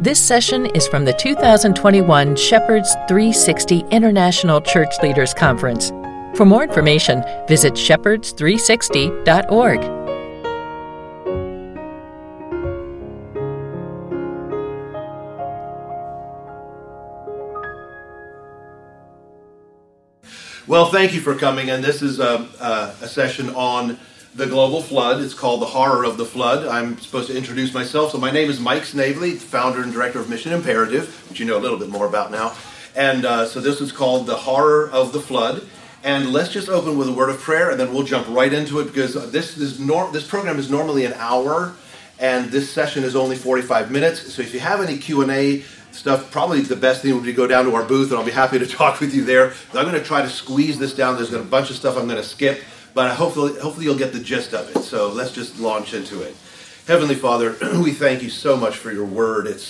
This session is from the 2021 Shepherds 360 International Church Leaders Conference. For more information, visit shepherds360.org. Well, thank you for coming, and this is a session on the global flood. It's called The Horror of the Flood. I'm supposed to introduce myself. So my name is Mike Snavely, founder and director of Mission Imperative, which you know a little bit more about now. And so this is called The Horror of the Flood. And let's just open with a word of prayer, and then we'll jump right into it, because this program is normally an hour, and this session is only 45 minutes. So if you have any Q&A stuff, probably the best thing would be to go down to our booth, and I'll be happy to talk with you there. I'm going to try to squeeze this down. There's a bunch of stuff I'm going to skip, but hopefully you'll get the gist of it. So let's just launch into it. Heavenly Father, we thank you so much for your word. It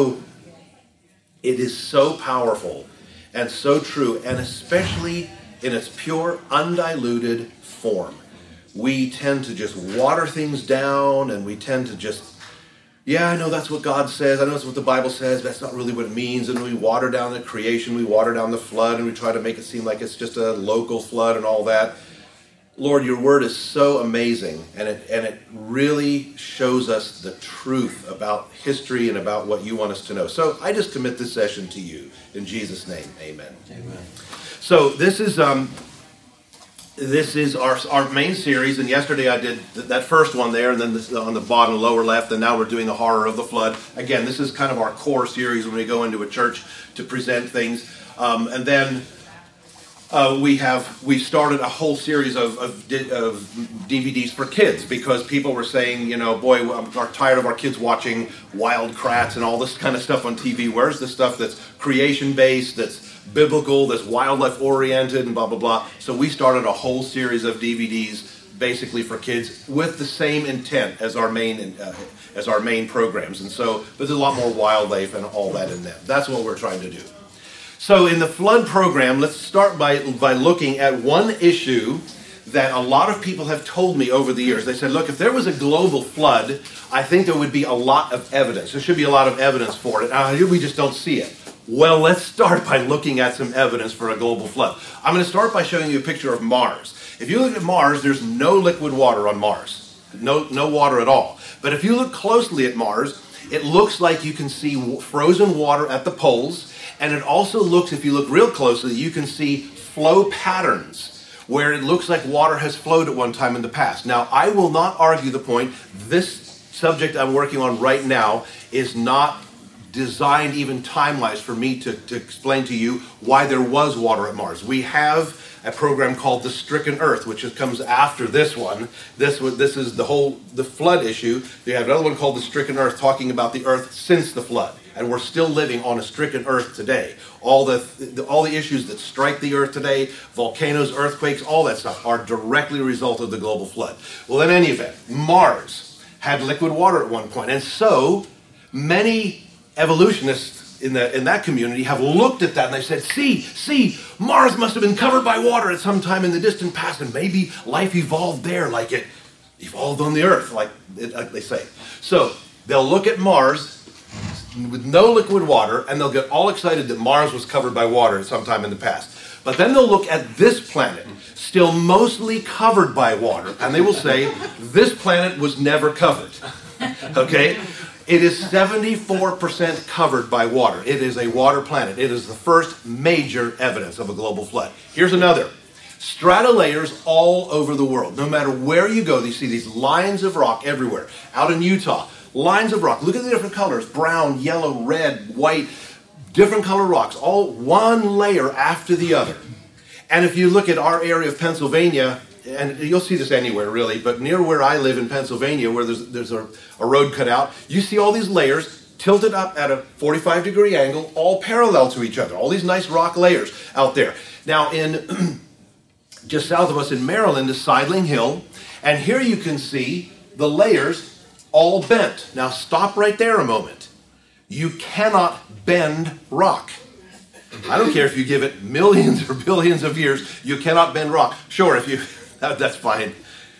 is so powerful and so true, and especially in its pure, undiluted form. We tend to just water things down, and we tend to just, yeah, I know that's what God says, I know that's what the Bible says, but that's not really what it means, and we water down the creation, we water down the flood, and we try to make it seem like it's just a local flood and all that. Lord, your word is so amazing, and it really shows us the truth about history and about what you want us to know. So I just commit this session to you. In Jesus' name, amen. Amen. So this is our main series, and yesterday I did that first one there, and then this on the bottom lower left, and now we're doing the horror of the flood. Again, this is kind of our core series when we go into a church to present things, and then we started a whole series of DVDs for kids, because people were saying, boy, I'm tired of our kids watching Wild Kratts and all this kind of stuff on TV. Where's the stuff that's creation-based, that's biblical, that's wildlife-oriented, and blah, blah, blah. So we started a whole series of DVDs basically for kids with the same intent as our main programs. And so there's a lot more wildlife and all that in them. That's what we're trying to do. So in the flood program, let's start by looking at one issue that a lot of people have told me over the years. They said, look, if there was a global flood, I think there would be a lot of evidence. There should be a lot of evidence for it. We just don't see it. Well, let's start by looking at some evidence for a global flood. I'm going to start by showing you a picture of Mars. If you look at Mars, there's no liquid water on Mars. No water at all. But if you look closely at Mars, it looks like you can see frozen water at the poles. And it also looks, if you look real closely, you can see flow patterns where it looks like water has flowed at one time in the past. Now, I will not argue the point. This subject I'm working on right now is not designed even time-wise for me to explain to you why there was water at Mars. We have a program called The Stricken Earth, which comes after this one. This is the flood issue. They have another one called The Stricken Earth, talking about the earth since the flood. And we're still living on a stricken earth today. All the issues that strike the earth today, volcanoes, earthquakes, all that stuff are directly a result of the global flood. Well, in any event, Mars had liquid water at one point. And so many evolutionists in that community have looked at that and they said, see, Mars must have been covered by water at some time in the distant past, and maybe life evolved there like it evolved on the earth, like they say. So they'll look at Mars with no liquid water, and they'll get all excited that Mars was covered by water at some time in the past. But then they'll look at this planet, still mostly covered by water, and they will say, this planet was never covered. Okay? It is 74% covered by water. It is a water planet. It is the first major evidence of a global flood. Here's another. Strata layers all over the world. No matter where you go, you see these lines of rock everywhere. Out in Utah, lines of rock. Look at the different colors. Brown, yellow, red, white. Different color rocks. All one layer after the other. And if you look at our area of Pennsylvania, and you'll see this anywhere really, but near where I live in Pennsylvania, where there's a road cut out, you see all these layers tilted up at a 45-degree angle, all parallel to each other. All these nice rock layers out there. Now in just south of us in Maryland is Sidling Hill, and here you can see the layers all bent. Now stop right there a moment. You cannot bend rock. I don't care if you give it millions or billions of years, you cannot bend rock. Sure, if you that's fine.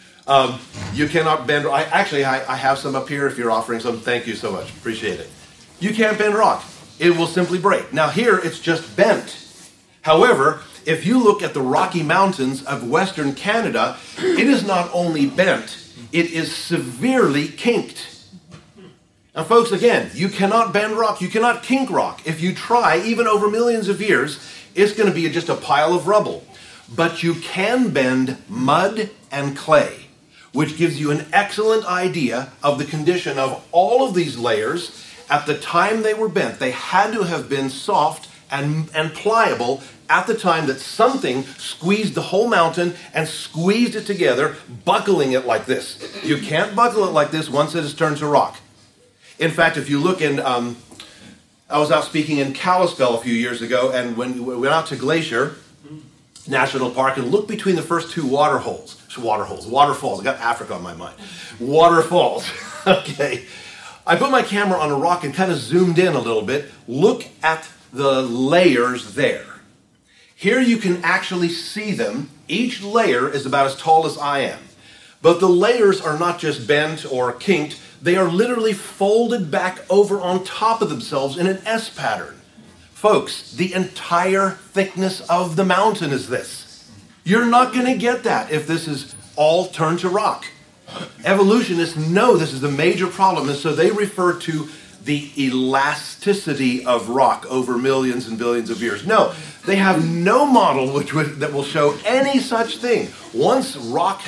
You cannot bend. I have some up here if you're offering some. Thank you so much. Appreciate it. You can't bend rock. It will simply break. Now here, it's just bent. However, if you look at the Rocky Mountains of Western Canada, it is not only bent, it is severely kinked. Now folks, again, you cannot bend rock, you cannot kink rock. If you try, even over millions of years, it's going to be just a pile of rubble. But you can bend mud and clay, which gives you an excellent idea of the condition of all of these layers. At the time they were bent, they had to have been soft and pliable at the time that something squeezed the whole mountain and squeezed it together, buckling it like this. You can't buckle it like this once it has turned to rock. In fact, if you look in, I was out speaking in Kalispell a few years ago, and when we went out to Glacier National Park and looked between the first two waterfalls, I got Africa on my mind, waterfalls, okay. I put my camera on a rock and kind of zoomed in a little bit. Look at the layers there. Here you can actually see them. Each layer is about as tall as I am. But the layers are not just bent or kinked, they are literally folded back over on top of themselves in an S pattern. Folks, the entire thickness of the mountain is this. You're not going to get that if this is all turned to rock. Evolutionists know this is a major problem, and so they refer to the elasticity of rock over millions and billions of years. No, they have no model that will show any such thing. Once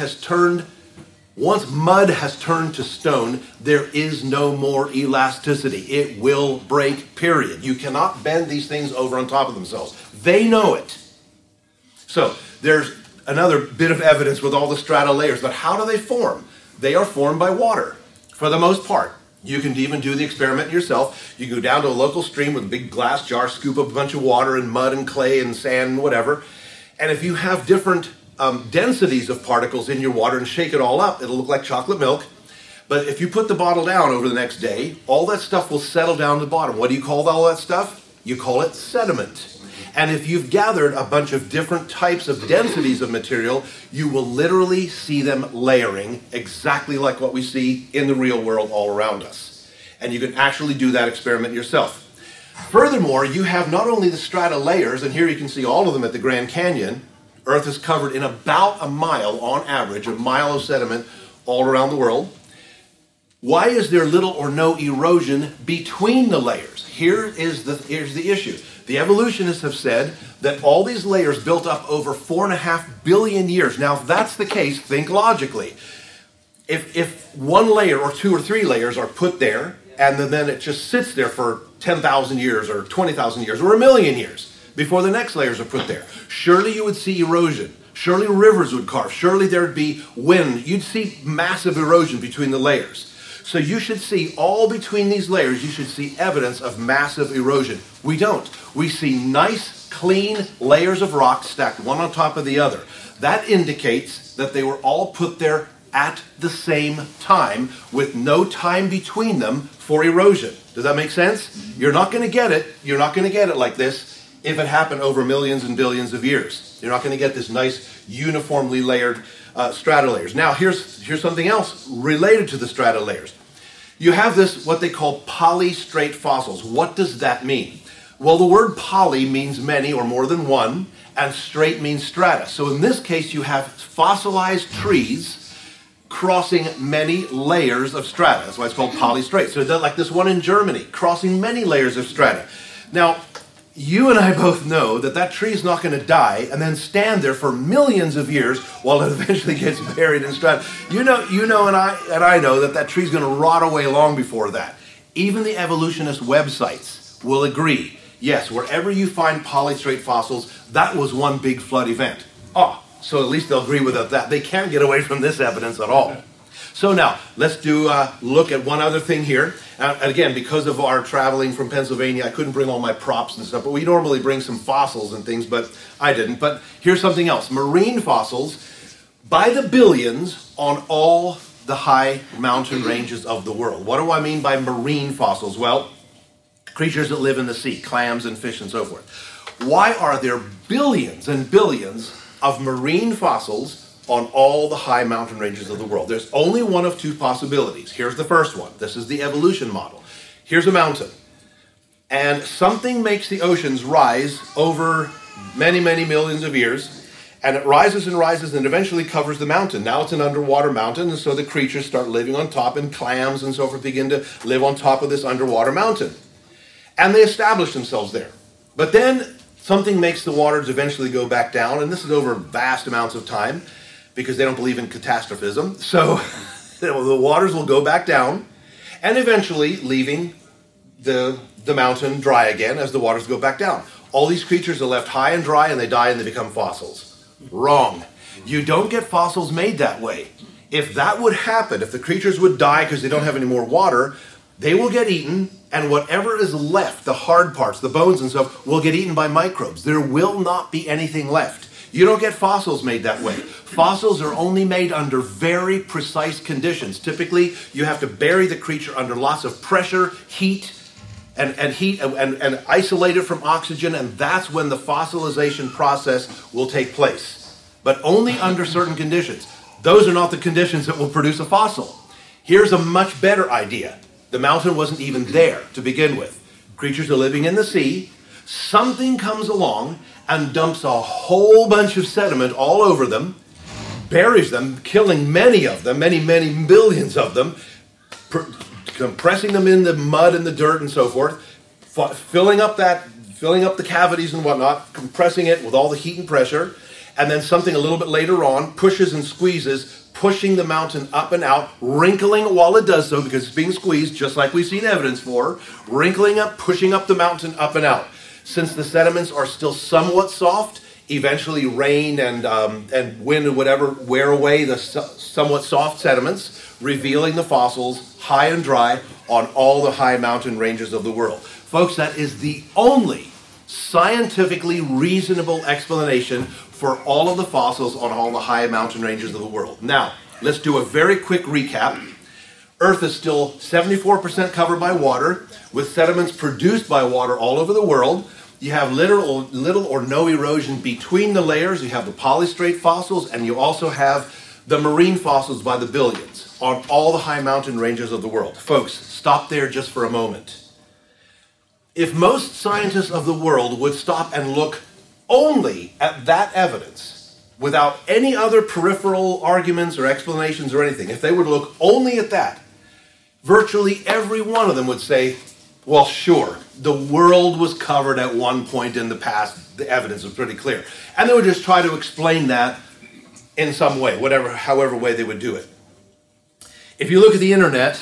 mud has turned to stone, there is no more elasticity. It will break, period. You cannot bend these things over on top of themselves. They know it. So there's another bit of evidence with all the strata layers, but how do they form? They are formed by water, for the most part. You can even do the experiment yourself. You go down to a local stream with a big glass jar, scoop up a bunch of water and mud and clay and sand and whatever. And if you have different densities of particles in your water and shake it all up, it'll look like chocolate milk. But if you put the bottle down over the next day, all that stuff will settle down to the bottom. What do you call all that stuff? You call it sediment. And if you've gathered a bunch of different types of densities of material, you will literally see them layering exactly like what we see in the real world all around us. And you can actually do that experiment yourself. Furthermore, you have not only the strata layers, and here you can see all of them at the Grand Canyon. Earth is covered in about a mile, on average, a mile of sediment all around the world. Why is there little or no erosion between the layers? Here's the issue. The evolutionists have said that all these layers built up over 4.5 billion years. Now, if that's the case, think logically. If one layer or two or three layers are put there, and then it just sits there for 10,000 years or 20,000 years or 1,000,000 years before the next layers are put there, surely you would see erosion. Surely rivers would carve. Surely there would be wind. You'd see massive erosion between the layers. So you should see all between these layers, you should see evidence of massive erosion. We don't. We see nice, clean layers of rock stacked one on top of the other. That indicates that they were all put there at the same time with no time between them for erosion. Does that make sense? You're not going to get it. You're not going to get it like this if it happened over millions and billions of years. You're not going to get this nice, uniformly layered strata layers. Now, here's something else related to the strata layers. You have this, what they call polystrate fossils. What does that mean? Well, the word poly means many or more than one, and straight means strata. So in this case, you have fossilized trees crossing many layers of strata. That's why it's called polystrate. So like this one in Germany, crossing many layers of strata. Now, you and I both know that tree is not going to die and then stand there for millions of years while it eventually gets buried in strata. You know, and I know that tree is going to rot away long before that. Even the evolutionist websites will agree. Yes, wherever you find polystrate fossils, that was one big flood event. So at least they'll agree with that. They can't get away from this evidence at all. So now, let's do look at one other thing here. Again, because of our traveling from Pennsylvania, I couldn't bring all my props and stuff, but we normally bring some fossils and things, but I didn't. But here's something else. Marine fossils, by the billions, on all the high mountain ranges of the world. What do I mean by marine fossils? Well, creatures that live in the sea, clams and fish and so forth. Why are there billions and billions of marine fossils on all the high mountain ranges of the world? There's only one of two possibilities. Here's the first one. This is the evolution model. Here's a mountain. And something makes the oceans rise over many, many millions of years. And it rises and eventually covers the mountain. Now it's an underwater mountain, and so the creatures start living on top, and clams and so forth begin to live on top of this underwater mountain. And they establish themselves there. But then something makes the waters eventually go back down, and this is over vast amounts of time, because they don't believe in catastrophism. So the waters will go back down, and eventually leaving the mountain dry again as the waters go back down. All these creatures are left high and dry, and they die and they become fossils. Wrong. You don't get fossils made that way. If that would happen, if the creatures would die because they don't have any more water, they will get eaten, and whatever is left, the hard parts, the bones and stuff, will get eaten by microbes. There will not be anything left. You don't get fossils made that way. Fossils are only made under very precise conditions. Typically, you have to bury the creature under lots of pressure, heat, and isolate it from oxygen, and that's when the fossilization process will take place. But only under certain conditions. Those are not the conditions that will produce a fossil. Here's a much better idea. The mountain wasn't even there to begin with. Creatures are living in the sea. Something comes along and dumps a whole bunch of sediment all over them, buries them, killing many of them, many, many millions of them, compressing them in the mud and the dirt and so forth, filling up the cavities and whatnot, compressing it with all the heat and pressure, and then something a little bit later on pushes and squeezes, pushing the mountain up and out, wrinkling it while it does so because it's being squeezed, just like we've seen evidence for, wrinkling up, pushing up the mountain up and out. Since the sediments are still somewhat soft, eventually rain and wind and whatever wear away the somewhat soft sediments, revealing the fossils high and dry on all the high mountain ranges of the world. Folks, that is the only scientifically reasonable explanation for all of the fossils on all the high mountain ranges of the world. Now, let's do a very quick recap. Earth is still 74% covered by water, with sediments produced by water all over the world. You have little or no erosion between the layers. You have the polystrate fossils, and you also have the marine fossils by the billions on all the high mountain ranges of the world. Folks, stop there just for a moment. If most scientists of the world would stop and look only at that evidence, without any other peripheral arguments or explanations or anything, if they would look only at that, virtually every one of them would say, well, sure, the world was covered at one point in the past. The evidence is pretty clear. And they would just try to explain that in some way, however way they would do it. If you look at the internet,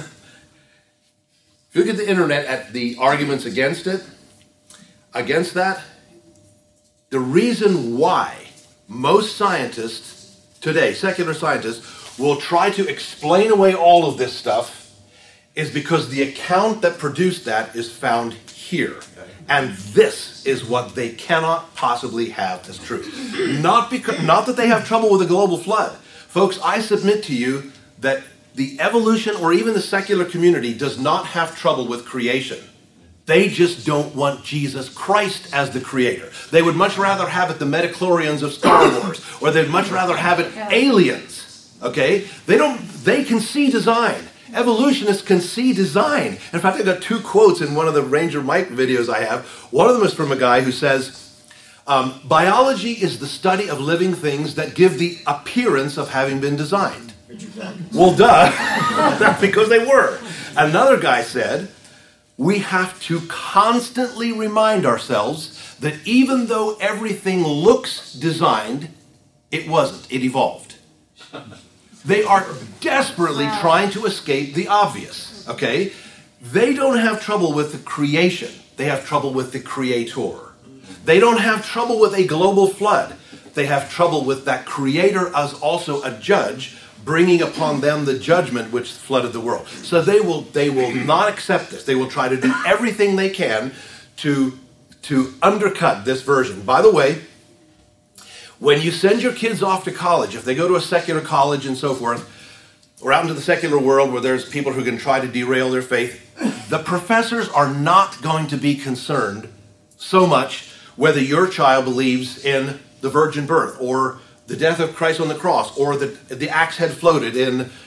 at the arguments against that, the reason why most scientists today, secular scientists, will try to explain away all of this stuff is because the account that produced that is found here. And this is what they cannot possibly have as truth. Not that they have trouble with the global flood. Folks, I submit to you that the evolution or even the secular community does not have trouble with creation. They just don't want Jesus Christ as the creator. They would much rather have it the midichlorians of Star Wars, or they'd much rather have it aliens. Okay? They can see design. Evolutionists can see design. In fact, I got two quotes in one of the Ranger Mike videos I have. One of them is from a guy who says, biology is the study of living things that give the appearance of having been designed. Well, duh. That's because they were. Another guy said, we have to constantly remind ourselves that even though everything looks designed, it wasn't. It evolved. They are desperately trying to escape the obvious, okay? They don't have trouble with the creation. They have trouble with the creator. They don't have trouble with a global flood. They have trouble with that creator as also a judge, bringing upon them the judgment which flooded the world. So they will not accept this. They will try to do everything they can to undercut this version. By the way, when you send your kids off to college, if they go to a secular college and so forth, or out into the secular world where there's people who can try to derail their faith, the professors are not going to be concerned so much whether your child believes in the virgin birth or the death of Christ on the cross or the axe head floated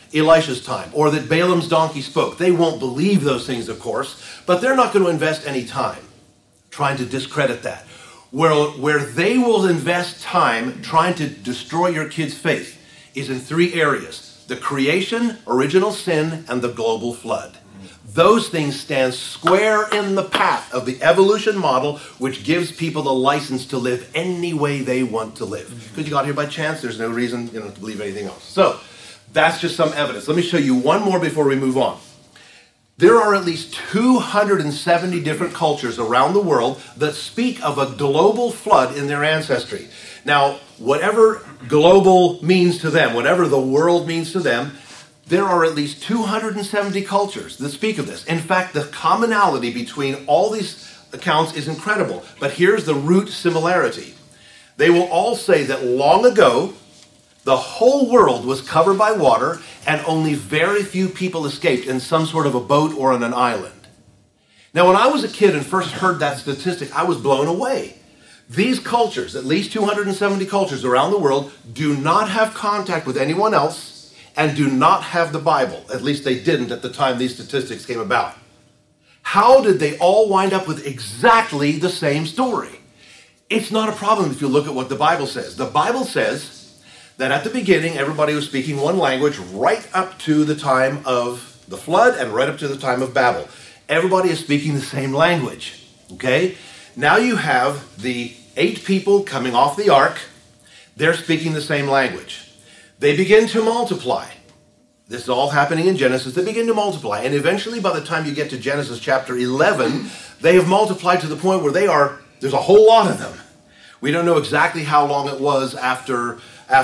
Elisha's time, or that Balaam's donkey spoke. They won't believe those things, of course, but they're not going to invest any time trying to discredit that. Where they will invest time trying to destroy your kid's faith is in three areas: the creation, original sin, and the global flood. Those things stand square in the path of the evolution model, which gives people the license to live any way they want to live. Because you got here by chance, there's no reason to believe anything else. So, that's just some evidence. Let me show you one more before we move on. There are at least 270 different cultures around the world that speak of a global flood in their ancestry. Now, whatever global means to them, whatever the world means to them, there are at least 270 cultures that speak of this. In fact, the commonality between all these accounts is incredible. But here's the root similarity. They will all say that long ago, the whole world was covered by water and only very few people escaped in some sort of a boat or on an island. Now, when I was a kid and first heard that statistic, I was blown away. These cultures, at least 270 cultures around the world, do not have contact with anyone else and do not have the Bible. At least they didn't at the time these statistics came about. How did they all wind up with exactly the same story? It's not a problem if you look at what the Bible says. The Bible says that at the beginning, everybody was speaking one language right up to the time of the flood and right up to the time of Babel. Everybody is speaking the same language, okay? Now you have the 8 people coming off the ark. They're speaking the same language. They begin to multiply. This is all happening in Genesis. They begin to multiply. And eventually, by the time you get to Genesis chapter 11, they have multiplied to the point where there's a whole lot of them. We don't know exactly how long it was after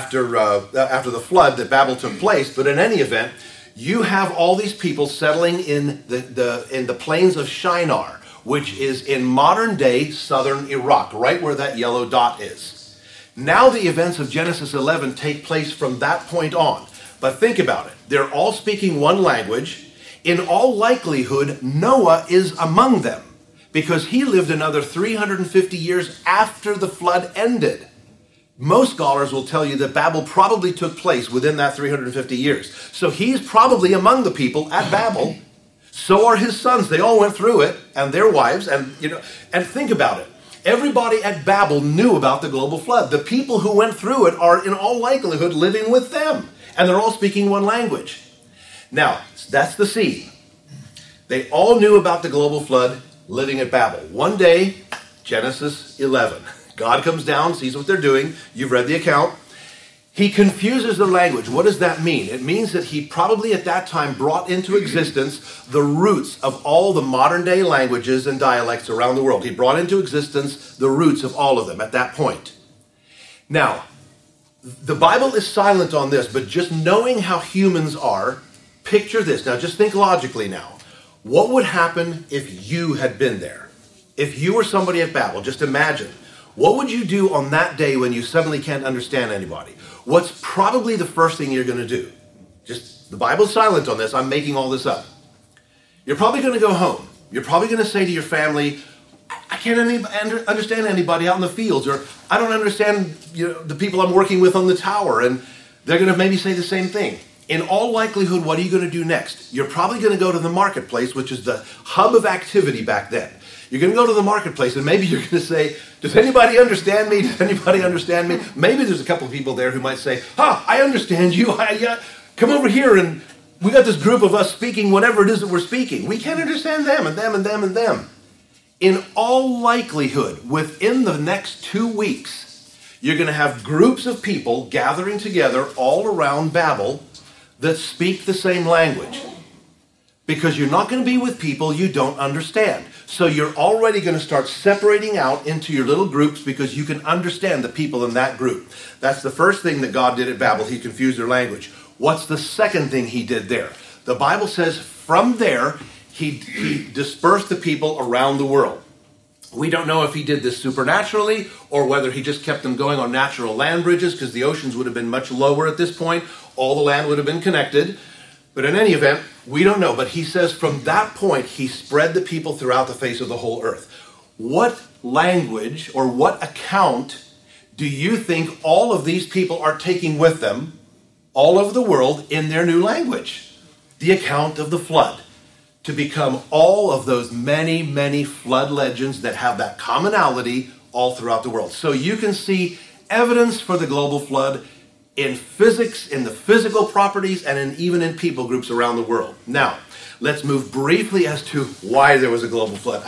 the flood that Babel took place, but in any event, you have all these people settling in the plains of Shinar, which is in modern-day southern Iraq, right where that yellow dot is. Now the events of Genesis 11 take place from that point on. But think about it. They're all speaking one language. In all likelihood, Noah is among them because he lived another 350 years after the flood ended. Most scholars will tell you that Babel probably took place within that 350 years. So he's probably among the people at Babel. So are his sons. They all went through it, and their wives, and think about it. Everybody at Babel knew about the global flood. The people who went through it are in all likelihood living with them. And they're all speaking one language. Now, that's the scene. They all knew about the global flood living at Babel. One day, Genesis 11. God comes down, sees what they're doing. You've read the account. He confuses their language. What does that mean? It means that he probably at that time brought into existence the roots of all the modern day languages and dialects around the world. He brought into existence the roots of all of them at that point. Now, the Bible is silent on this, but just knowing how humans are, picture this. Now, just think logically now. What would happen if you had been there? If you were somebody at Babel, just imagine. What would you do on that day when you suddenly can't understand anybody? What's probably the first thing you're going to do? Just, the Bible's silent on this. I'm making all this up. You're probably going to go home. You're probably going to say to your family, I can't understand anybody out in the fields, or I don't understand the people I'm working with on the tower, and they're going to maybe say the same thing. In all likelihood, what are you going to do next? You're probably going to go to the marketplace, which is the hub of activity back then. You're going to go to the marketplace, and maybe you're going to say, does anybody understand me? Does anybody understand me? Maybe there's a couple of people there who might say, I understand you. Come over here, and we got this group of us speaking whatever it is that we're speaking. We can't understand them, and them, and them, and them. In all likelihood, within the next 2 weeks, you're going to have groups of people gathering together all around Babel that speak the same language. Because you're not going to be with people you don't understand. So you're already going to start separating out into your little groups because you can understand the people in that group. That's the first thing that God did at Babel. He confused their language. What's the second thing he did there? The Bible says from there, he dispersed the people around the world. We don't know if he did this supernaturally or whether he just kept them going on natural land bridges because the oceans would have been much lower at this point. All the land would have been connected. But in any event, we don't know. But he says from that point, he spread the people throughout the face of the whole earth. What language or what account do you think all of these people are taking with them all over the world in their new language. The account of the flood, to become all of those many, many flood legends that have that commonality all throughout the world. So you can see evidence for the global flood in physics, in the physical properties, and even in people groups around the world. Now, let's move briefly as to why there was a global flood.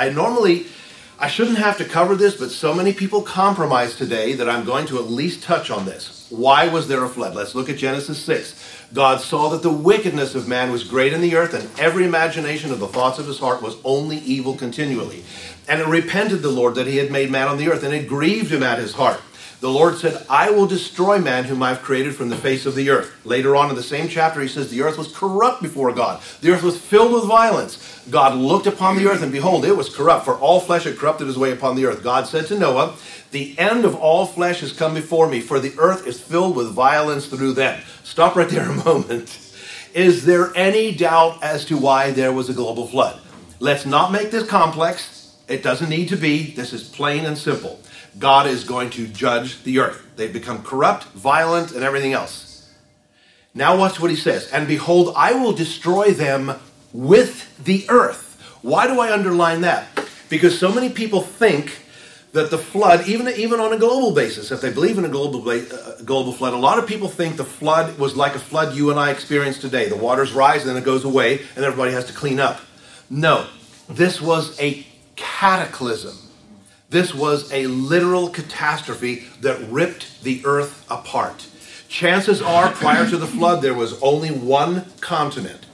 I shouldn't have to cover this, but so many people compromise today that I'm going to at least touch on this. Why was there a flood? Let's look at Genesis 6. God saw that the wickedness of man was great in the earth, and every imagination of the thoughts of his heart was only evil continually. And it repented the Lord that he had made man on the earth, and it grieved him at his heart. The Lord said, I will destroy man whom I've created from the face of the earth. Later on in the same chapter, he says the earth was corrupt before God. The earth was filled with violence. God looked upon the earth, and behold, it was corrupt, for all flesh had corrupted his way upon the earth. God said to Noah, the end of all flesh has come before me, for the earth is filled with violence through them. Stop right there a moment. Is there any doubt as to why there was a global flood? Let's not make this complex. It doesn't need to be. This is plain and simple. God is going to judge the earth. They've become corrupt, violent, and everything else. Now watch what he says. And behold, I will destroy them with the earth. Why do I underline that? Because so many people think that the flood, even on a global basis, if they believe in a global flood, a lot of people think the flood was like a flood you and I experience today. The waters rise and then it goes away and everybody has to clean up. No, this was a cataclysm. This was a literal catastrophe that ripped the earth apart. Chances are, prior to the flood, there was only one continent.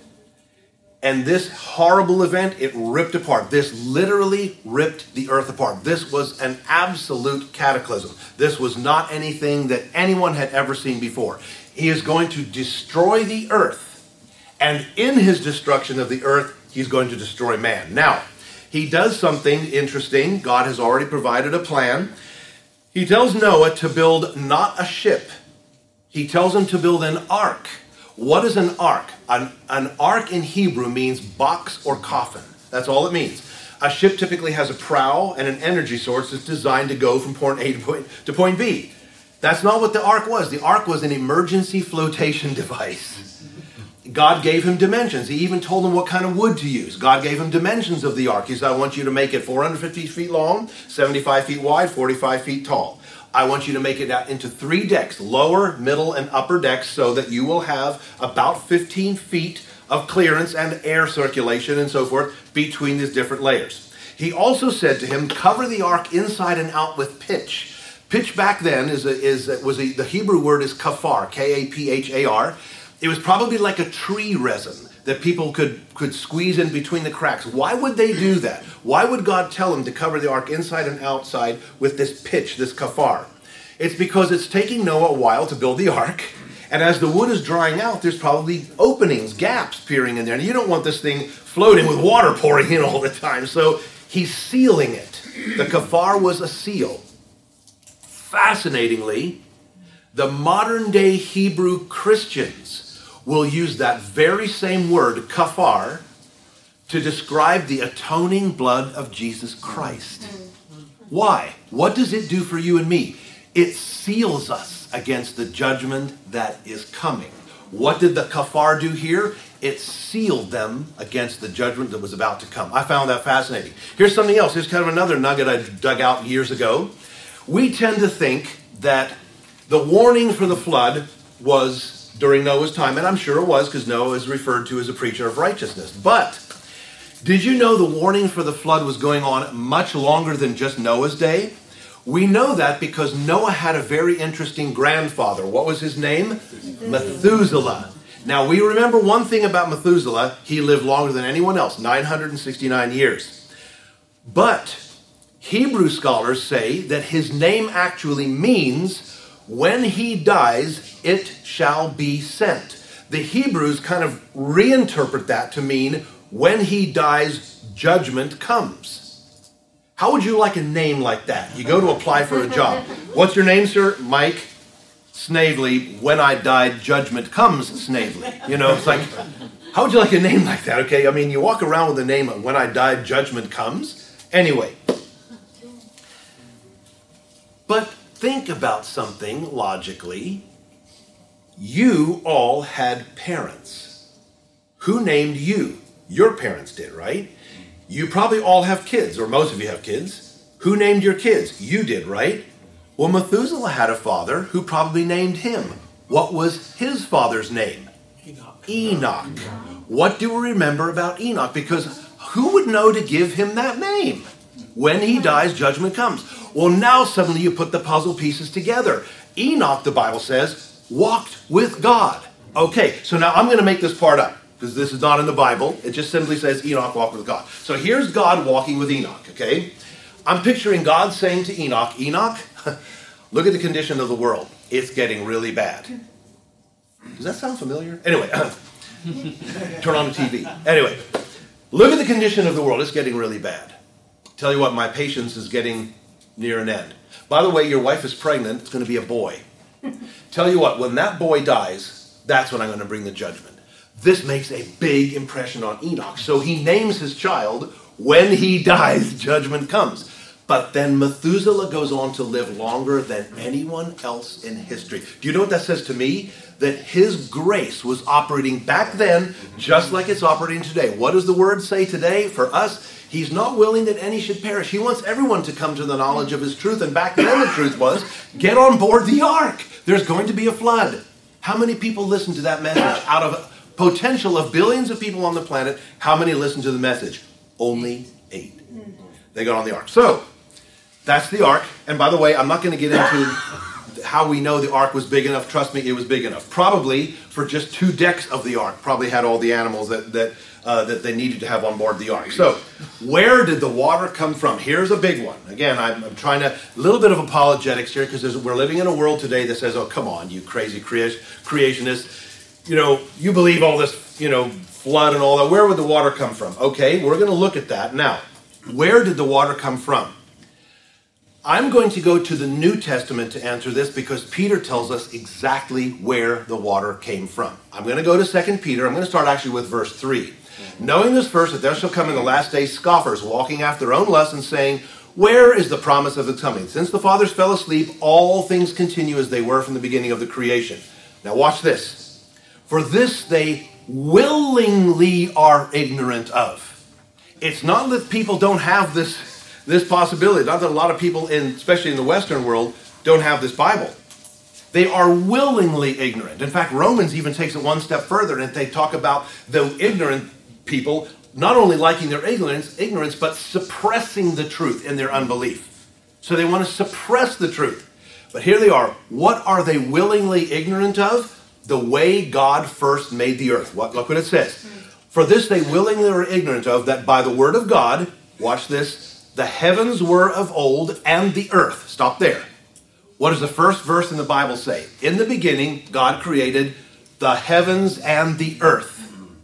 And this horrible event, it ripped apart. This literally ripped the earth apart. This was an absolute cataclysm. This was not anything that anyone had ever seen before. He is going to destroy the earth. And in his destruction of the earth, he's going to destroy man. Now, he does something interesting. God has already provided a plan. He tells Noah to build not a ship. He tells him to build an ark. What is an ark? An ark in Hebrew means box or coffin. That's all it means. A ship typically has a prow and an energy source that's designed to go from point A to point B. That's not what the ark was. The ark was an emergency flotation device. God gave him dimensions. He even told him what kind of wood to use. God gave him dimensions of the ark. He said, I want you to make it 450 feet long, 75 feet wide, 45 feet tall. I want you to make it out into 3 decks, lower, middle, and upper decks, so that you will have about 15 feet of clearance and air circulation and so forth between these different layers. He also said to him, cover the ark inside and out with pitch. Pitch back then the Hebrew word is kafar, K-A-P-H-A-R. It was probably like a tree resin that people could squeeze in between the cracks. Why would they do that? Why would God tell them to cover the ark inside and outside with this pitch, this kafar? It's because it's taking Noah a while to build the ark, and as the wood is drying out, there's probably openings, gaps peering in there, and you don't want this thing floating with water pouring in all the time, so he's sealing it. The kafar was a seal. Fascinatingly, the modern-day Hebrew Christians will use that very same word, kafar, to describe the atoning blood of Jesus Christ. Why? What does it do for you and me? It seals us against the judgment that is coming. What did the kafar do here? It sealed them against the judgment that was about to come. I found that fascinating. Here's something else. Here's kind of another nugget I dug out years ago. We tend to think that the warning for the flood was during Noah's time, and I'm sure it was because Noah is referred to as a preacher of righteousness. But did you know the warning for the flood was going on much longer than just Noah's day? We know that because Noah had a very interesting grandfather. What was his name? Methuselah. Now we remember one thing about Methuselah. He lived longer than anyone else, 969 years. But Hebrew scholars say that his name actually means when he dies, it shall be sent. The Hebrews kind of reinterpret that to mean when he dies, judgment comes. How would you like a name like that? You go to apply for a job. What's your name, sir? Mike Snavely. When I die, judgment comes, Snavely. You know, it's like, how would you like a name like that? Okay, I mean, you walk around with the name of when I die, judgment comes. Anyway. But think about something logically. You all had parents. Who named you? Your parents did, right? You probably all have kids, or most of you have kids. Who named your kids? You did, right? Well, Methuselah had a father who probably named him. What was his father's name? Enoch. What do we remember about Enoch? Because who would know to give him that name? When he dies, judgment comes. Well, now suddenly you put the puzzle pieces together. Enoch, the Bible says, walked with God. Okay, so now I'm going to make this part up, because this is not in the Bible. It just simply says Enoch walked with God. So here's God walking with Enoch, okay? I'm picturing God saying to Enoch, Enoch, look at the condition of the world. It's getting really bad. Does that sound familiar? Anyway, turn on the TV. Anyway, look at the condition of the world. It's getting really bad. Tell you what, my patience is getting near an end. By the way, your wife is pregnant. It's going to be a boy. Tell you what, when that boy dies, that's when I'm going to bring the judgment. This makes a big impression on Enoch. So he names his child, when he dies, judgment comes. But then Methuselah goes on to live longer than anyone else in history. Do you know what that says to me? That his grace was operating back then just like it's operating today. What does the word say today for us? He's not willing that any should perish. He wants everyone to come to the knowledge of his truth. And back then the truth was, get on board the ark. There's going to be a flood. How many people listen to that message? Out of a potential of billions of people on the planet, how many listen to the message? Only 8. They got on the ark. So, that's the ark. And by the way, I'm not going to get into how we know the ark was big enough. Trust me, it was big enough. Probably for just 2 decks of the ark. Probably had all the animals that they needed to have on board the ark. So, where did the water come from? Here's a big one. Again, I'm trying to, a little bit of apologetics here, because we're living in a world today that says, oh, come on, you crazy creationists. You know, you believe all this, flood and all that. Where would the water come from? Okay, we're going to look at that. Now, where did the water come from? I'm going to go to the New Testament to answer this, because Peter tells us exactly where the water came from. I'm going to go to 2 Peter. I'm going to start actually with verse 3. Knowing this first, that there shall come in the last days scoffers, walking after their own lusts, and saying, where is the promise of the coming? Since the fathers fell asleep, all things continue as they were from the beginning of the creation. Now watch this. For this they willingly are ignorant of. It's not that people don't have this possibility. Not that a lot of people, especially in the Western world, don't have this Bible. They are willingly ignorant. In fact, Romans even takes it one step further, and they talk about the ignorant people not only liking their ignorance, but suppressing the truth in their unbelief. So they want to suppress the truth. But here they are. What are they willingly ignorant of? The way God first made the earth. Look what it says. For this they willingly are ignorant of, that by the word of God, watch this, the heavens were of old, and the earth. Stop there. What does the first verse in the Bible say? In the beginning, God created the heavens and the earth.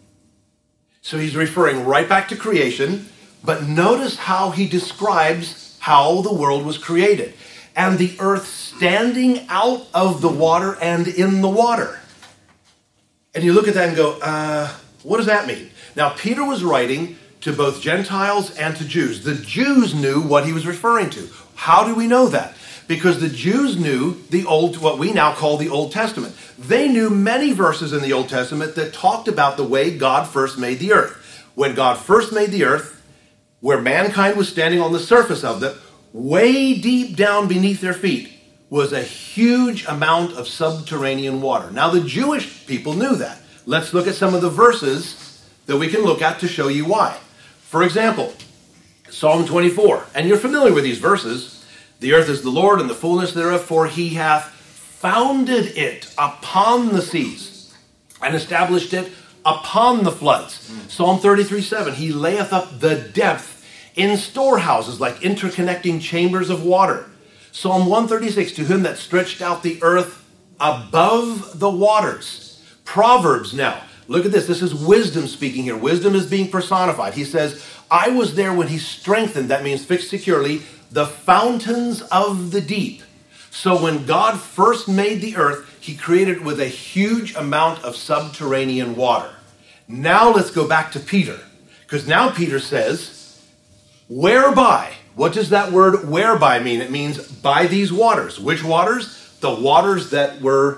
So he's referring right back to creation, but notice how he describes how the world was created. And the earth standing out of the water and in the water. And you look at that and go, what does that mean? Now, Peter was writing to both Gentiles and to Jews. The Jews knew what he was referring to. How do we know that? Because the Jews knew what we now call the Old Testament. They knew many verses in the Old Testament that talked about the way God first made the earth. When God first made the earth, where mankind was standing on the surface of it, way deep down beneath their feet was a huge amount of subterranean water. Now, the Jewish people knew that. Let's look at some of the verses that we can look at to show you why. For example, Psalm 24. And you're familiar with these verses. The earth is the Lord and the fullness thereof, for he hath founded it upon the seas and established it upon the floods. Psalm 33:7, he layeth up the depth in storehouses like interconnecting chambers of water. Psalm 136, to him that stretched out the earth above the waters. Proverbs now. Look at this. This is wisdom speaking here. Wisdom is being personified. He says, I was there when he strengthened, that means fixed securely, the fountains of the deep. So when God first made the earth, he created it with a huge amount of subterranean water. Now let's go back to Peter. Because now Peter says, whereby. What does that word whereby mean? It means by these waters. Which waters? The waters that were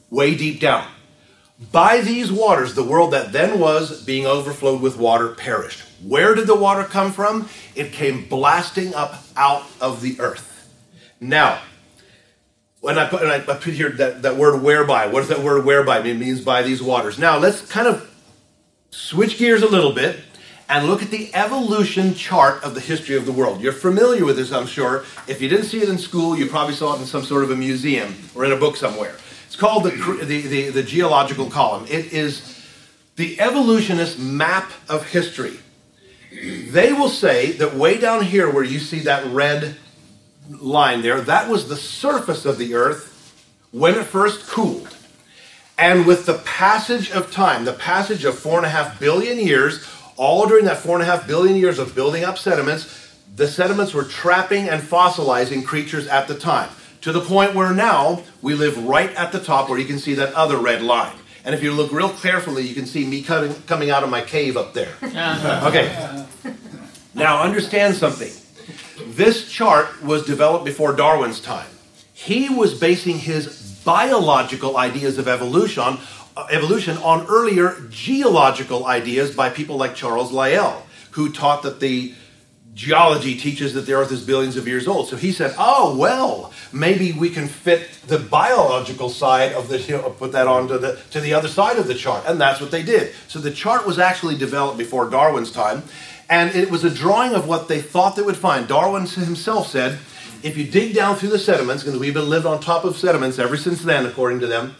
way deep down. By these waters, the world that then was, being overflowed with water, perished. Where did the water come from? It came blasting up out of the earth. Now, when I put here that word whereby, what does that word whereby mean? It means by these waters. Now, let's kind of switch gears a little bit and look at the evolution chart of the history of the world. You're familiar with this, I'm sure. If you didn't see it in school, you probably saw it in some sort of a museum or in a book somewhere. It's called the geological column. It is the evolutionist map of history. They will say that way down here where you see that red line there, that was the surface of the earth when it first cooled. And with the passage of time, the passage of 4.5 billion years, all during that 4.5 billion years of building up sediments, the sediments were trapping and fossilizing creatures at the time, to the point where now we live right at the top where you can see that other red line. And if you look real carefully, you can see me coming out of my cave up there. Okay. Now understand something. This chart was developed before Darwin's time. He was basing his biological ideas of evolution on earlier geological ideas by people like Charles Lyell, who taught that the geology teaches that the earth is billions of years old. So he said, oh, well, maybe we can fit the biological side of this, put that on to the other side of the chart. And that's what they did. So the chart was actually developed before Darwin's time. And it was a drawing of what they thought they would find. Darwin himself said, if you dig down through the sediments, because we've been lived on top of sediments ever since then, according to them,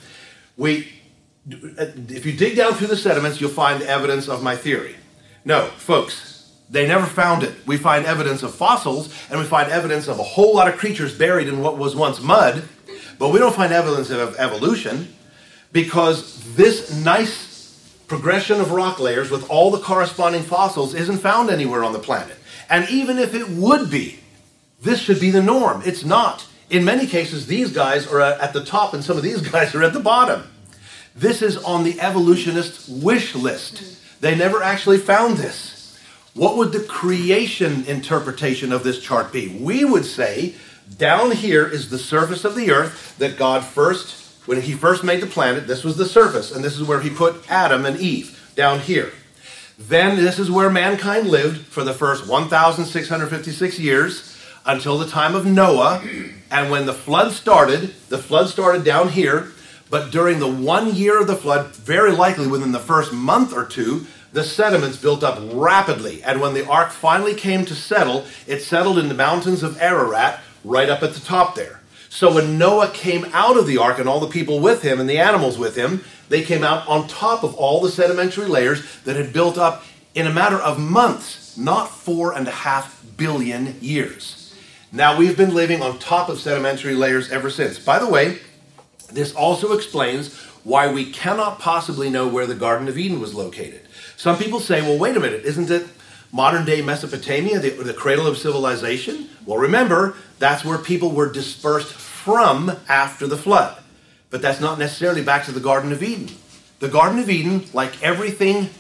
if you dig down through the sediments, you'll find evidence of my theory. No, folks. They never found it. We find evidence of fossils, and we find evidence of a whole lot of creatures buried in what was once mud, but we don't find evidence of evolution, because this nice progression of rock layers with all the corresponding fossils isn't found anywhere on the planet. And even if it would be, this should be the norm. It's not. In many cases, these guys are at the top, and some of these guys are at the bottom. This is on the evolutionist wish list. They never actually found this. What would the creation interpretation of this chart be? We would say down here is the surface of the earth that God when he first made the planet, this was the surface, and this is where he put Adam and Eve, down here. Then this is where mankind lived for the first 1,656 years until the time of Noah, and when the flood started down here, but during the 1 year of the flood, very likely within the first month or two, the sediments built up rapidly, and when the ark finally came to settle, it settled in the mountains of Ararat, right up at the top there. So when Noah came out of the ark, and all the people with him, and the animals with him, they came out on top of all the sedimentary layers that had built up in a matter of months, not 4.5 billion years. Now we've been living on top of sedimentary layers ever since. By the way, this also explains why we cannot possibly know where the Garden of Eden was located. Some people say, well, wait a minute, isn't it modern-day Mesopotamia, the cradle of civilization? Well, remember, that's where people were dispersed from after the flood. But that's not necessarily back to the Garden of Eden. The Garden of Eden, like everything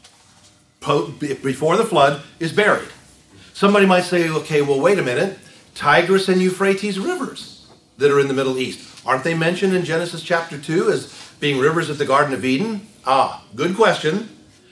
before the flood, is buried. Somebody might say, okay, well, wait a minute, Tigris and Euphrates rivers that are in the Middle East, aren't they mentioned in Genesis chapter 2 as being rivers at the Garden of Eden? Good question.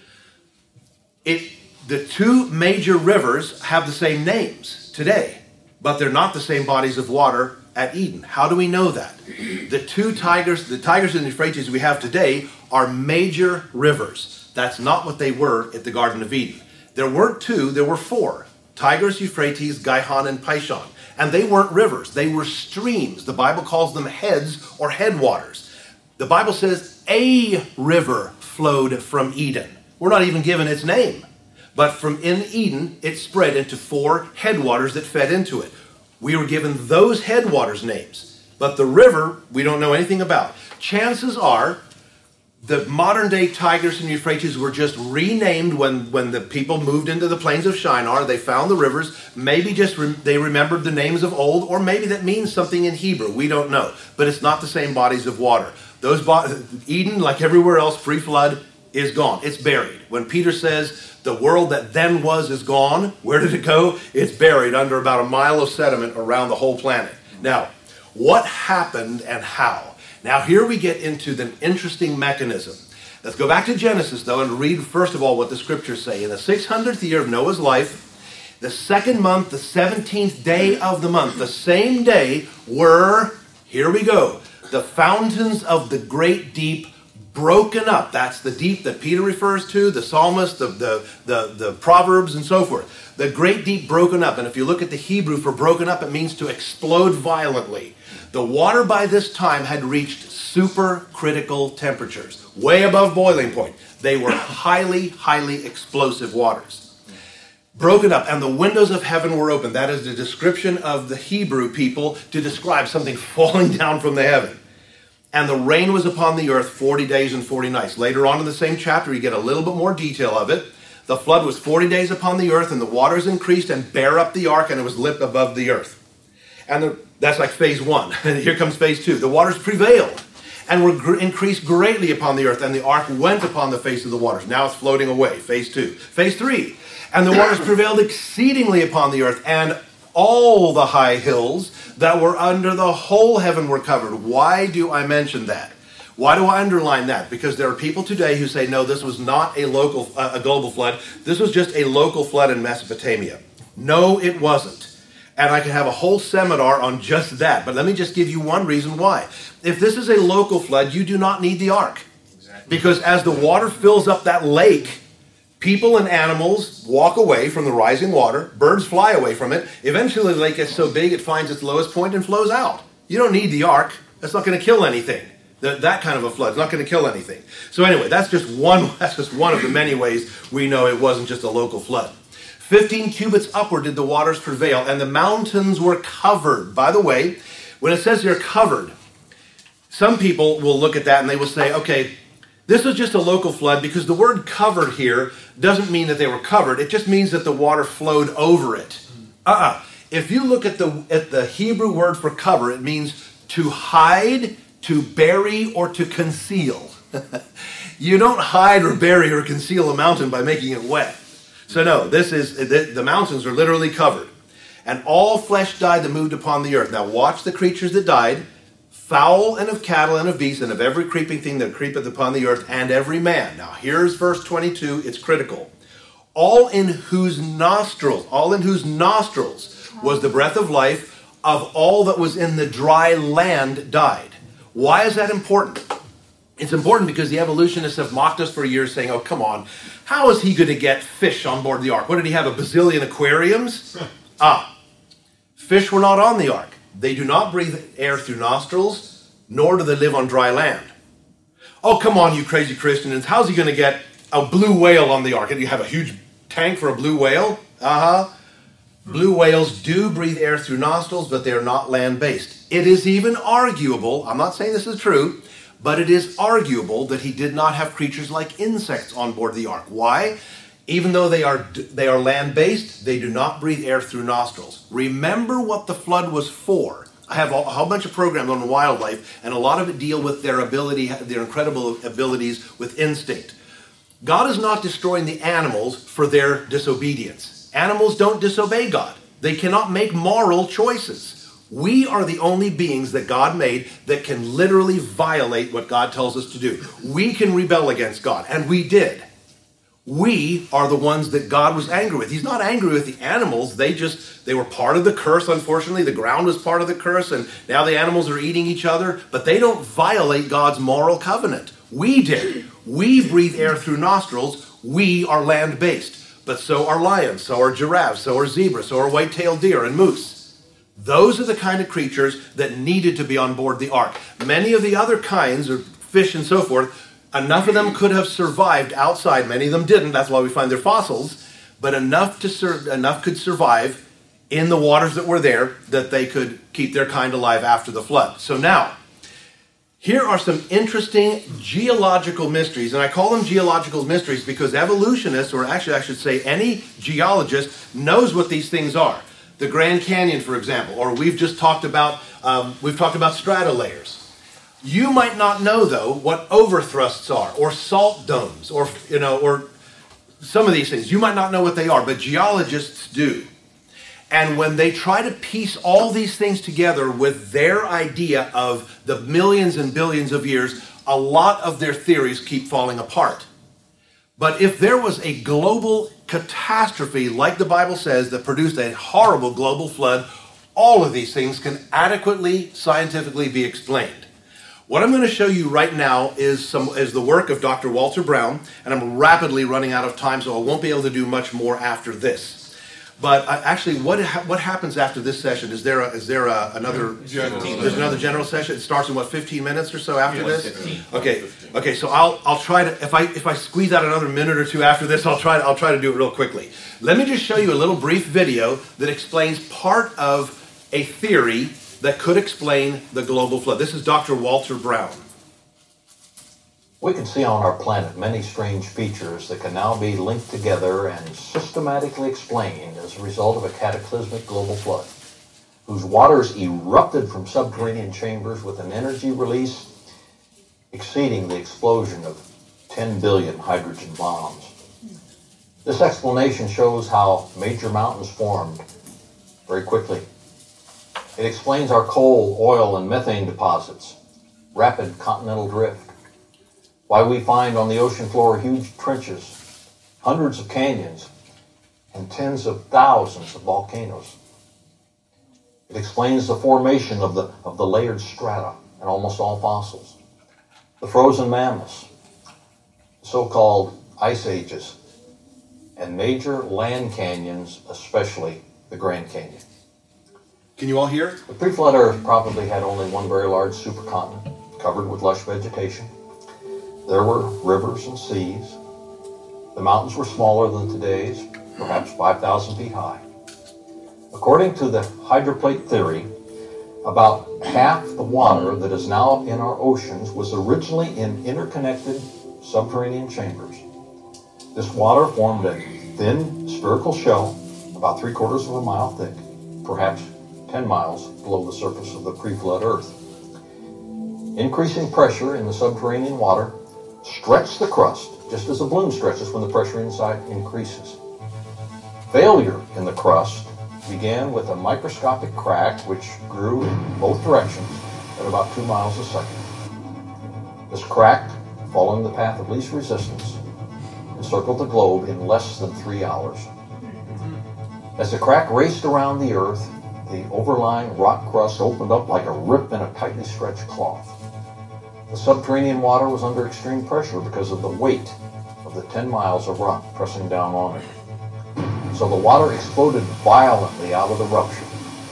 The two major rivers have the same names today, but they're not the same bodies of water at Eden. How do we know that? The Tigris and Euphrates we have today are major rivers. That's not what they were at the Garden of Eden. There weren't two, there were four. Tigris, Euphrates, Gihon, and Pishon. And they weren't rivers, they were streams. The Bible calls them heads or headwaters. The Bible says a river flowed from Eden. We're not even given its name. But from in Eden, it spread into four headwaters that fed into it. We were given those headwaters names. But the river, we don't know anything about. Chances are, the modern-day Tigris and Euphrates were just renamed when the people moved into the plains of Shinar. They found the rivers. Maybe they remembered the names of old, or maybe that means something in Hebrew. We don't know. But it's not the same bodies of water. Eden, like everywhere else pre-flood, is gone. It's buried. When Peter says the world that then was is gone, where did it go? It's buried under about a mile of sediment around the whole planet. Now, what happened and how? Now here we get into the interesting mechanism. Let's go back to Genesis, though, and read, first of all, what the scriptures say. In the 600th year of Noah's life, the second month, the 17th day of the month, the same day were, here we go, the fountains of the great deep broken up. That's the deep that Peter refers to, the psalmist, the Proverbs, and so forth. The great deep broken up. And if you look at the Hebrew for broken up, it means to explode violently. The water by this time had reached supercritical temperatures, way above boiling point. They were highly, highly explosive waters. Broken up, and the windows of heaven were open. That is the description of the Hebrew people to describe something falling down from the heaven. And the rain was upon the earth 40 days and 40 nights. Later on in the same chapter, you get a little bit more detail of it. The flood was 40 days upon the earth, and the waters increased and bare up the ark, and it was lit above the earth. And that's like phase one. And here comes phase two. The waters prevailed and were increased greatly upon the earth, and the ark went upon the face of the waters. Now it's floating away. Phase two. Phase three. And the waters prevailed exceedingly upon the earth, and all the high hills that were under the whole heaven were covered. Why do I mention that? Why do I underline that? Because there are people today who say, no, this was not a global flood. This was just a local flood in Mesopotamia. No, it wasn't. And I can have a whole seminar on just that. But let me just give you one reason why. If this is a local flood, you do not need the ark. Exactly. Because as the water fills up that lake, people and animals walk away from the rising water. Birds fly away from it. Eventually the lake gets so big it finds its lowest point and flows out. You don't need the ark. That's not going to kill anything. That kind of a flood is not going to kill anything. So anyway, that's just one of the many ways we know it wasn't just a local flood. 15 cubits upward did the waters prevail, and the mountains were covered. By the way, when it says they're covered, some people will look at that and they will say, okay, this was just a local flood, because the word covered here doesn't mean that they were covered. It just means that the water flowed over it. If you look at the Hebrew word for cover, it means to hide, to bury, or to conceal. You don't hide or bury or conceal a mountain by making it wet. So no, the mountains are literally covered. And all flesh died that moved upon the earth. Now watch the creatures that died. Fowl and of cattle and of beasts and of every creeping thing that creepeth upon the earth, and every man. Now here's verse 22, it's critical. All in whose nostrils was the breath of life, of all that was in the dry land died. Why is that important? It's important because the evolutionists have mocked us for years, saying, oh, come on, how is he going to get fish on board the ark? What, did he have a bazillion aquariums? Fish were not on the ark. They do not breathe air through nostrils, nor do they live on dry land. Oh, come on, you crazy Christians. How's he going to get a blue whale on the ark? And you have a huge tank for a blue whale? Blue whales do breathe air through nostrils, but they are not land-based. It is even arguable, I'm not saying this is true, but it is arguable that he did not have creatures like insects on board the ark. Why? Even though they are land-based, they do not breathe air through nostrils. Remember what the flood was for. I have a whole bunch of programs on wildlife, and a lot of it deal with their incredible abilities with instinct. God is not destroying the animals for their disobedience. Animals don't disobey God. They cannot make moral choices. We are the only beings that God made that can literally violate what God tells us to do. We can rebel against God, and we did. We are the ones that God was angry with. He's not angry with the animals. They were part of the curse, unfortunately. The ground was part of the curse, and now the animals are eating each other. But they don't violate God's moral covenant. We did. We breathe air through nostrils. We are land-based. But so are lions, so are giraffes, so are zebras, so are white-tailed deer and moose. Those are the kind of creatures that needed to be on board the ark. Many of the other kinds, of fish and so forth, enough of them could have survived outside. Many of them didn't. That's why we find their fossils. But enough could survive in the waters that were there that they could keep their kind alive after the flood. So now, here are some interesting geological mysteries. And I call them geological mysteries because evolutionists, or actually I should say any geologist, knows what these things are. The Grand Canyon, for example, or we've talked about strata layers. You might not know, though, what overthrusts are, or salt domes, or some of these things. You might not know what they are, but geologists do. And when they try to piece all these things together with their idea of the millions and billions of years, a lot of their theories keep falling apart. But if there was a global catastrophe, like the Bible says, that produced a horrible global flood, all of these things can adequately, scientifically be explained. What I'm going to show you right now is the work of Dr. Walter Brown, and I'm rapidly running out of time, so I won't be able to do much more after this. But actually, what happens after this session? Is there another general session? It starts in 15 minutes or so after this? 15. Okay. So I'll try to, if I squeeze out another minute or two after this, I'll try to do it real quickly. Let me just show you a little brief video that explains part of a theory that could explain the global flood. This is Dr. Walter Brown. We can see on our planet many strange features that can now be linked together and systematically explained as a result of a cataclysmic global flood, whose waters erupted from subterranean chambers with an energy release exceeding the explosion of 10 billion hydrogen bombs. This explanation shows how major mountains formed very quickly. It explains our coal, oil, and methane deposits, rapid continental drift, why we find on the ocean floor huge trenches, hundreds of canyons, and tens of thousands of volcanoes. It explains the formation of the layered strata in almost all fossils, the frozen mammoths, so-called ice ages, and major land canyons, especially the Grand Canyon. Can you all hear? The pre-flood Earth probably had only one very large supercontinent covered with lush vegetation. There were rivers and seas. The mountains were smaller than today's, perhaps 5,000 feet high. According to the hydroplate theory, about half the water that is now in our oceans was originally in interconnected subterranean chambers. This water formed a thin spherical shell about 3/4 of a mile thick, perhaps 10 miles below the surface of the pre-flood Earth. Increasing pressure in the subterranean water stretched the crust, just as a balloon stretches when the pressure inside increases. Failure in the crust began with a microscopic crack which grew in both directions at about 2 miles a second. This crack, following the path of least resistance, encircled the globe in less than 3 hours. As the crack raced around the Earth, the overlying rock crust opened up like a rip in a tightly stretched cloth. The subterranean water was under extreme pressure because of the weight of the 10 miles of rock pressing down on it. So the water exploded violently out of the rupture.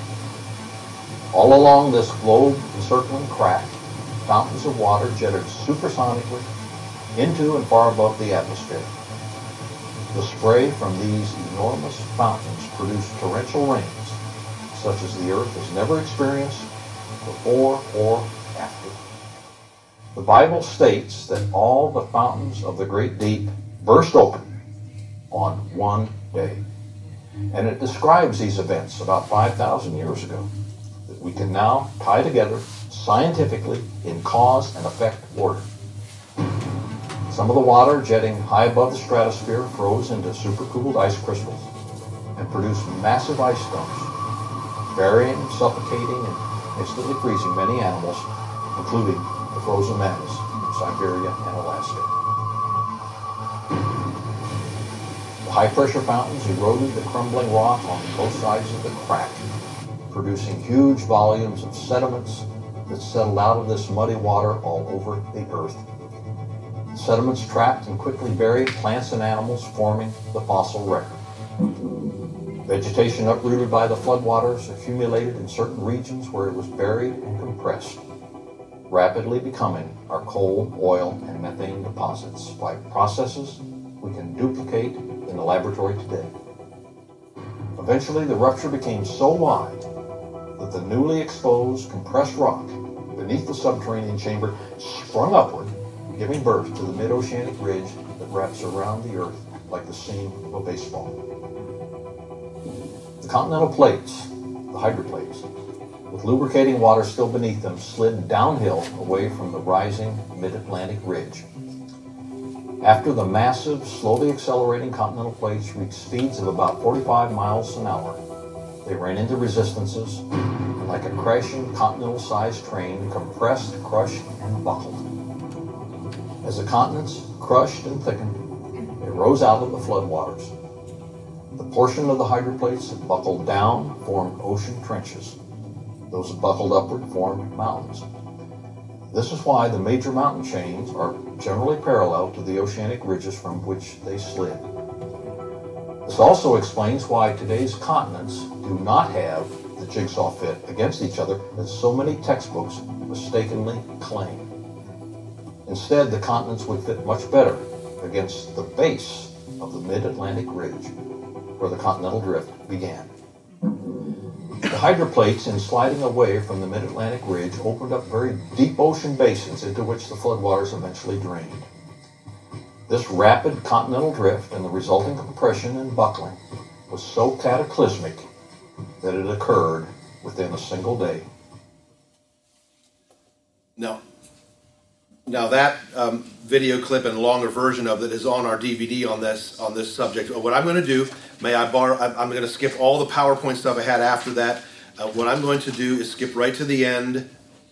All along this globe-encircling crack, fountains of water jetted supersonically into and far above the atmosphere. The spray from these enormous fountains produced torrential rains, such as the Earth has never experienced before or after. The Bible states that all the fountains of the great deep burst open on one day. And it describes these events about 5,000 years ago that we can now tie together scientifically in cause and effect order. Some of the water jetting high above the stratosphere froze into supercooled ice crystals and produced massive ice storms, burying, suffocating, and instantly freezing many animals, including the frozen mammoths in Siberia and Alaska. The high-pressure fountains eroded the crumbling rock on both sides of the crack, producing huge volumes of sediments that settled out of this muddy water all over the Earth. Sediments trapped and quickly buried plants and animals, forming the fossil record. Vegetation uprooted by the floodwaters accumulated in certain regions where it was buried and compressed, rapidly becoming our coal, oil, and methane deposits by processes we can duplicate in the laboratory today. Eventually, the rupture became so wide that the newly exposed compressed rock beneath the subterranean chamber sprung upward, giving birth to the mid-oceanic ridge that wraps around the Earth like the seam of a baseball. The continental plates, the hydroplates, with lubricating water still beneath them, slid downhill away from the rising mid-Atlantic ridge. After the massive, slowly accelerating continental plates reached speeds of about 45 miles an hour, They ran into resistances, and like a crashing continental-sized train, compressed, crushed, and buckled. As the continents crushed and thickened, they rose out of the floodwaters. The portion of the hydroplates that buckled down formed ocean trenches. Those that buckled upward formed mountains. This is why the major mountain chains are generally parallel to the oceanic ridges from which they slid. This also explains why today's continents do not have the jigsaw fit against each other as so many textbooks mistakenly claim. Instead, the continents would fit much better against the base of the mid-Atlantic ridge, where the continental drift began. The hydroplates, in sliding away from the mid-Atlantic ridge, opened up very deep ocean basins into which the floodwaters eventually drained. This rapid continental drift and the resulting compression and buckling was so cataclysmic that it occurred within a single day. Now that video clip and longer version of it is on our DVD on this subject. What I'm going to do, I'm going to skip all the PowerPoint stuff I had after that. What I'm going to do is skip right to the end,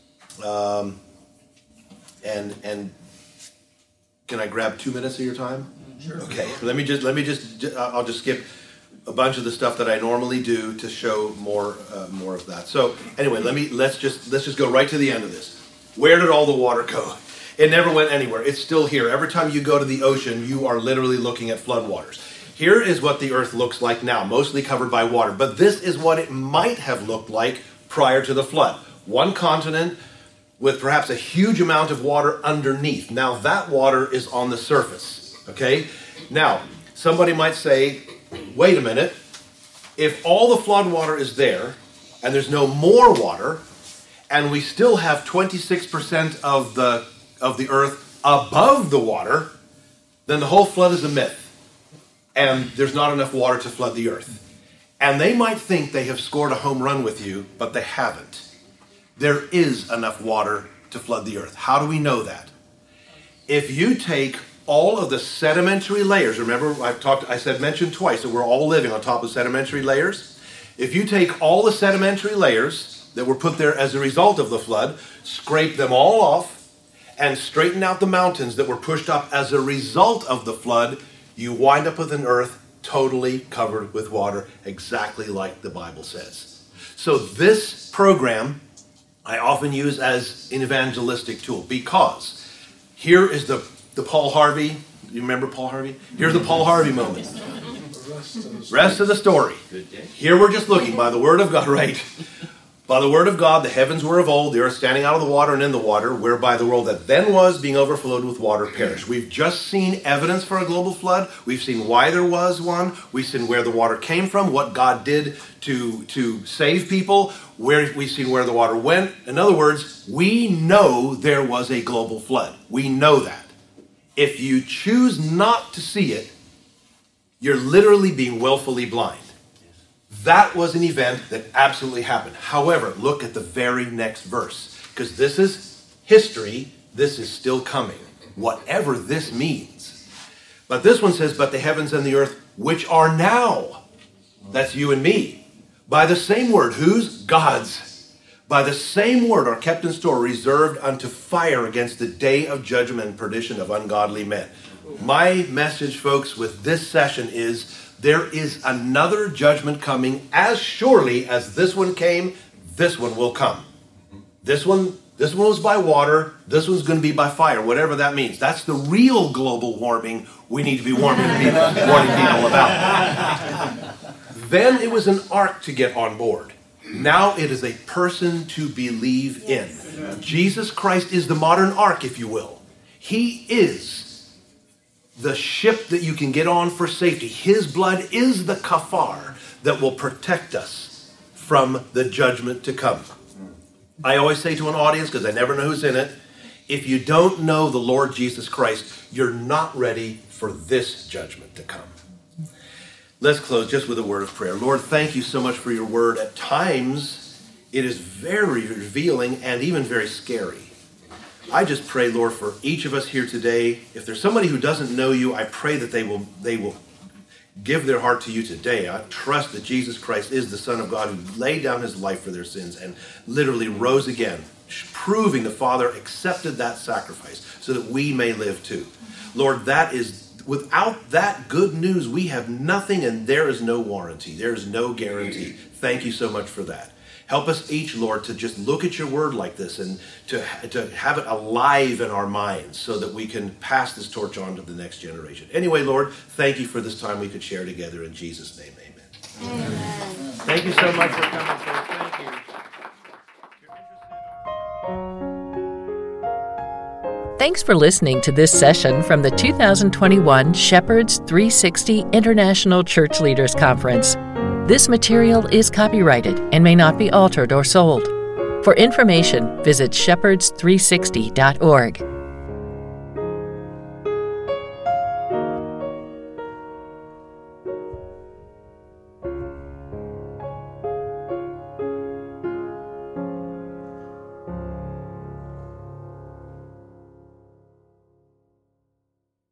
and can I grab 2 minutes of your time? Sure. Okay. I'll just skip a bunch of the stuff that I normally do to show more of that. So anyway, let's just go right to the end of this. Where did all the water go? It never went anywhere. It's still here. Every time you go to the ocean, you are literally looking at floodwaters. Here is what the earth looks like now, mostly covered by water. But this is what it might have looked like prior to the flood. One continent with perhaps a huge amount of water underneath. Now that water is on the surface, okay? Now, somebody might say, wait a minute, if all the flood water is there, and there's no more water, and we still have 26% of the earth above the water, then the whole flood is a myth. And there's not enough water to flood the earth. And they might think they have scored a home run with you, but they haven't. There is enough water to flood the earth. How do we know that? If you take all of the sedimentary layers, remember I mentioned twice that we're all living on top of sedimentary layers. If you take all the sedimentary layers that were put there as a result of the flood, scrape them all off, and straighten out the mountains that were pushed up as a result of the flood, you wind up with an earth totally covered with water, exactly like the Bible says. So this program I often use as an evangelistic tool, because here is the Paul Harvey. You remember Paul Harvey? Here's the Paul Harvey moment. Rest of the story. Here we're just looking by the word of God, right? By the word of God, the heavens were of old, the earth standing out of the water and in the water, whereby the world that then was, being overflowed with water, perished. We've just seen evidence for a global flood. We've seen why there was one. We've seen where the water came from, what God did to save people. We've seen where the water went. In other words, we know there was a global flood. We know that. If you choose not to see it, you're literally being willfully blind. That was an event that absolutely happened. However, look at the very next verse, because this is history. This is still coming, whatever this means. But this one says, but the heavens and the earth, which are now, that's you and me, by the same word, whose? God's. By the same word are kept in store, reserved unto fire against the day of judgment and perdition of ungodly men. My message, folks, with this session is, there is another judgment coming. As surely as this one came, this one will come. This one was by water. This one's going to be by fire, whatever that means. That's the real global warming we need to be warning people about. Then it was an ark to get on board. Now it is a person to believe in. Jesus Christ is the modern ark, if you will. He is the ship that you can get on for safety. His blood is the kafar that will protect us from the judgment to come. I always say to an audience, because I never know who's in it, if you don't know the Lord Jesus Christ, you're not ready for this judgment to come. Let's close just with a word of prayer. Lord, thank you so much for your word. At times, it is very revealing and even very scary. I just pray, Lord, for each of us here today. If there's somebody who doesn't know you, I pray that they will give their heart to you today. I trust that Jesus Christ is the Son of God who laid down his life for their sins and literally rose again, proving the Father accepted that sacrifice so that we may live too. Lord, without that good news, we have nothing, and there is no warranty. There is no guarantee. Thank you so much for that. Help us each, Lord, to just look at your word like this and to have it alive in our minds so that we can pass this torch on to the next generation. Anyway, Lord, thank you for this time we could share together. In Jesus' name, amen. Amen. Thank you so much for coming, folks. Thank you. Thanks for listening to this session from the 2021 Shepherds 360 International Church Leaders Conference. This material is copyrighted and may not be altered or sold. For information, visit shepherds360.org.